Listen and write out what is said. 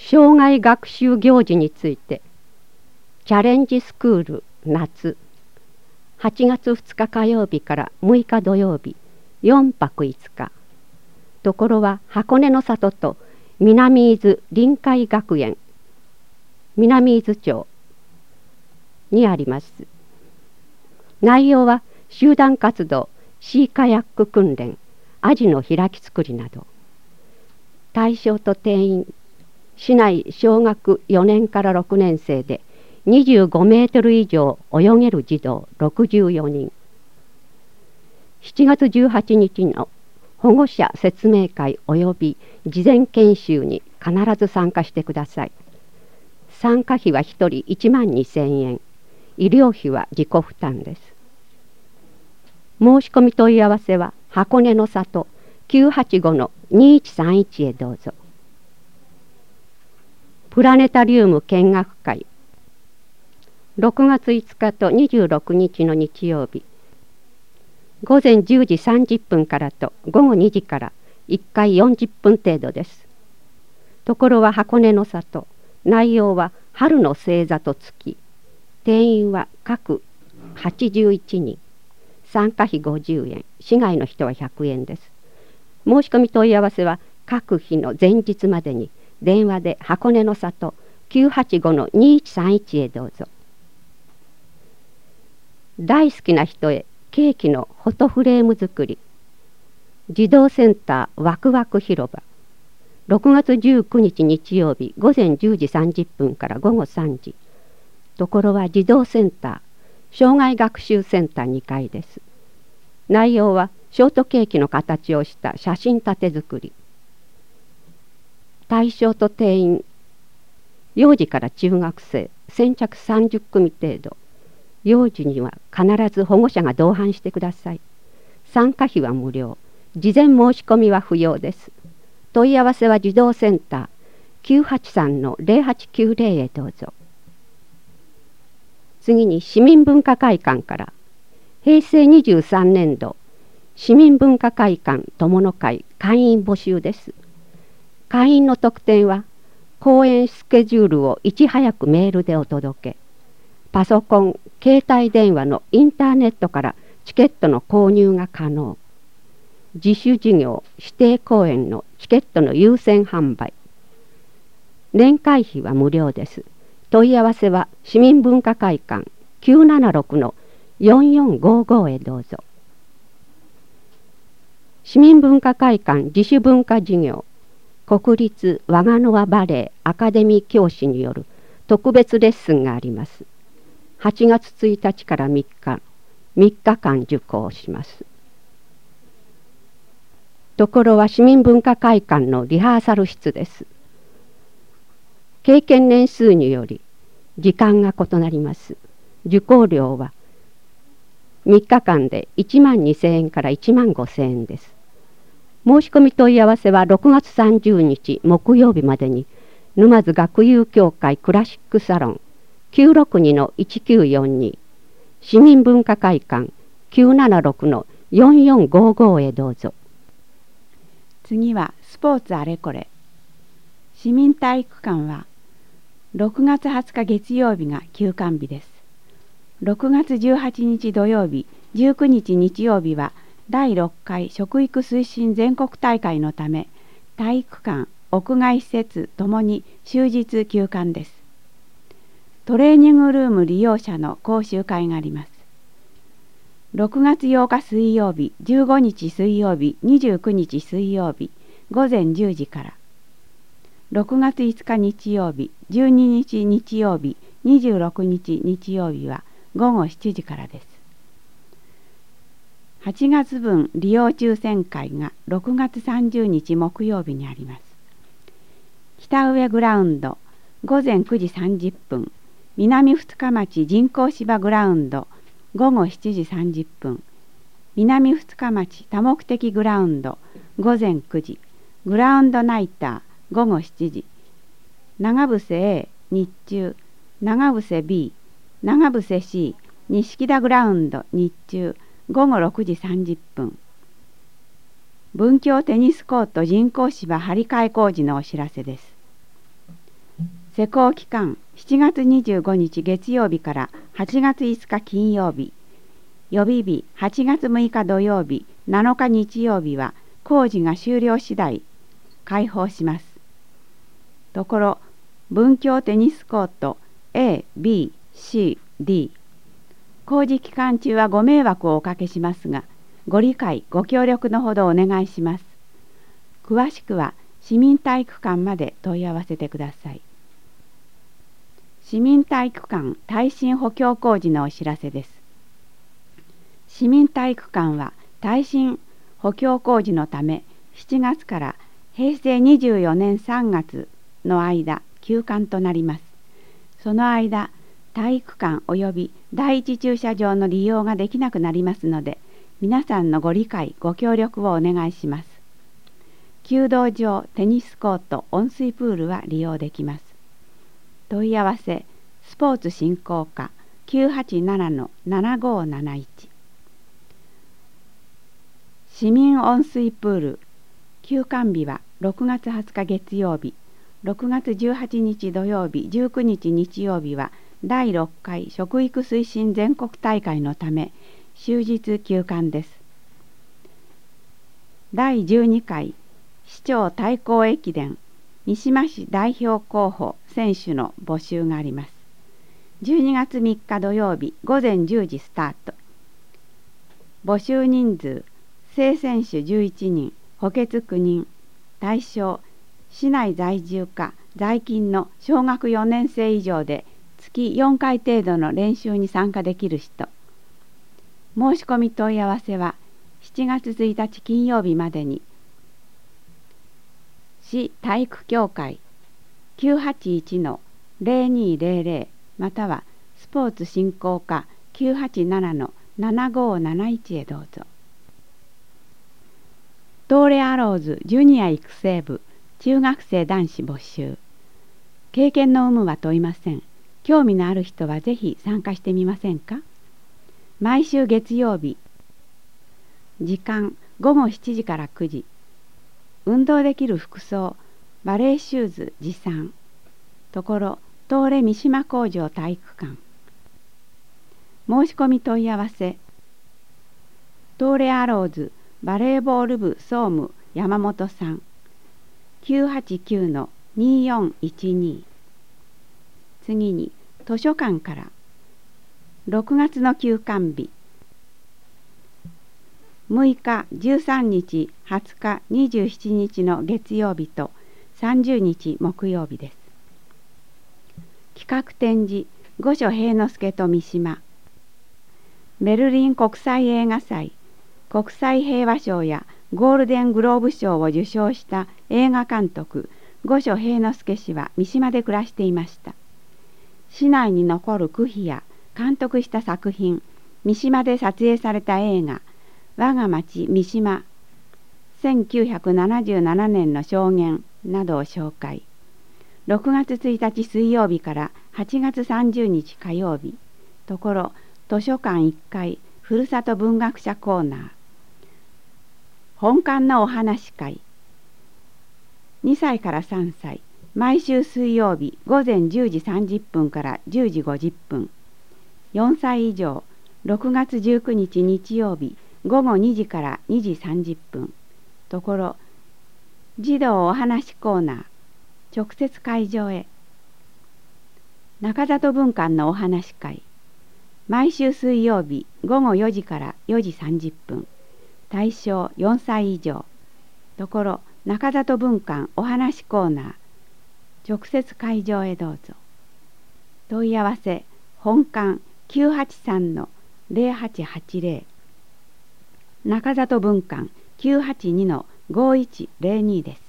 障害学習行事について、チャレンジスクール夏、8月2日火曜日から6日土曜日、4泊5日。ところは箱根の里と南伊豆臨海学園、南伊豆町にあります。内容は集団活動、シーカヤック訓練、アジの開き作りなど。対象と定員、市内小学4年から6年生で25メートル以上泳げる児童64人。7月18日の保護者説明会及び事前研修に必ず参加してください。参加費は1人1万2000円、医療費は自己負担です。申し込み問い合わせは箱根の里 985-2131 へどうぞ。プラネタリウム見学会、6月5日と26日の日曜日、午前10時30分からと午後2時から1回40分程度です。ところは箱根の里、内容は春の星座と月、定員は各81人、参加費50円、市外の人は100円です。申し込み問い合わせは各日の前日までに電話で箱根の里 985-2131 へどうぞ。大好きな人へケーキのフォトフレーム作り、児童センターワクワク広場、6月19日日曜日午前10時30分から午後3時。ところは児童センター障害学習センター2階です。内容はショートケーキの形をした写真立て作り。対象と定員、幼児から中学生、先着30組程度。幼児には必ず保護者が同伴してください。参加費は無料。事前申し込みは不要です。問い合わせは児童センター 983-0890 へどうぞ。次に市民文化会館から平成23年度市民文化会館友の会会員募集です。会員の特典は公演スケジュールをいち早くメールでお届け、パソコン、携帯電話のインターネットからチケットの購入が可能。自主事業、指定公演のチケットの優先販売。年会費は無料です。問い合わせは市民文化会館 976-4455 へどうぞ。市民文化会館自主文化事業、国立我がのわバレエアカデミー教師による特別レッスンがあります。8月1日から3日間受講します。ところは市民文化会館のリハーサル室です。経験年数により時間が異なります。受講料は3日間で1万2000円から1万5000円です。申し込み問い合わせは6月30日木曜日までに沼津学友協会クラシックサロン 962-1942 市民文化会館 976-4455 へどうぞ。 次はスポーツあれこれ。市民体育館は6月20日月曜日が休館日です。6月18日土曜日、19日日曜日は第6回食育推進全国大会のため、体育館、屋外施設ともに終日休館です。トレーニングルーム利用者の講習会があります。6月8日水曜日、15日水曜日、29日水曜日、午前10時から。6月5日日曜日、12日日曜日、26日日曜日は午後7時からです。8月分利用抽選会が6月30日木曜日にあります。北上グラウンド午前9時30分、南二日町人工芝グラウンド午後7時30分、南二日町多目的グラウンド午前9時、グラウンドナイター午後7時、長伏 A 日中、長伏 B、長伏 C、錦田グラウンド日中午後6時30分。文京テニスコート人工芝張り替え工事のお知らせです。 施行期間7月25日月曜日から8月5日金曜日、予備日8月6日土曜日、7日日曜日は工事が終了次第開放します。ところ、文教テニスコート A、B、C、D。工事期間中はご迷惑をおかけしますが、ご理解、ご協力のほどお願いします。詳しくは市民体育館まで問い合わせてください。市民体育館耐震補強工事のお知らせです。市民体育館は耐震補強工事のため7月から平成24年3月の間休館となります。その間、体育館及び第一駐車場の利用ができなくなりますので、皆さんのご理解、ご協力をお願いします。弓道場、テニスコート、温水プールは利用できます。問い合わせ、スポーツ振興課 987-7571。市民温水プール、休館日は6月20日月曜日、6月18日土曜日、19日日曜日は第6回食育推進全国大会のため終日休館です。第12回市長対抗駅伝三島市代表候補選手の募集があります。12月3日土曜日午前10時スタート。募集人数正選手11人、補欠9人。対象市内在住か在勤の小学4年生以上で月4回程度の練習に参加できる人。申し込み問い合わせは7月1日金曜日までに市体育協会 981-0200 またはスポーツ振興課 987-7571 へどうぞ。東レアローズジュニア育成部中学生男子募集。経験の有無は問いません。興味のある人はぜひ参加してみませんか。毎週月曜日、時間午後7時から9時。運動できる服装、バレーシューズ持参。ところ、東レ三島工場体育館。申し込み問い合わせ。東レアローズバレーボール部総務山本さん。989-2412。次に図書館から6月の休館日6日13日20日27日の月曜日と30日木曜日です。企画展示御所平之助と三島。ベルリン国際映画祭国際平和賞やゴールデングローブ賞を受賞した映画監督御所平之助氏は三島で暮らしていました。市内に残る区碑や監督した作品、三島で撮影された映画我が町三島1977年の証言などを紹介。6月1日水曜日から8月30日火曜日。ところ図書館1階ふるさと文学者コーナー。本館のお話会。2歳から3歳。毎週水曜日午前10時30分から10時50分。4歳以上6月19日日曜日午後2時から2時30分。ところ児童お話コーナー。直接会場へ。中里文館のお話会。毎週水曜日午後4時から4時30分。対象4歳以上。ところ中里文館お話コーナー。直接会場へどうぞ。問い合わせ本館 983-0880 中里文館 982-5102 です。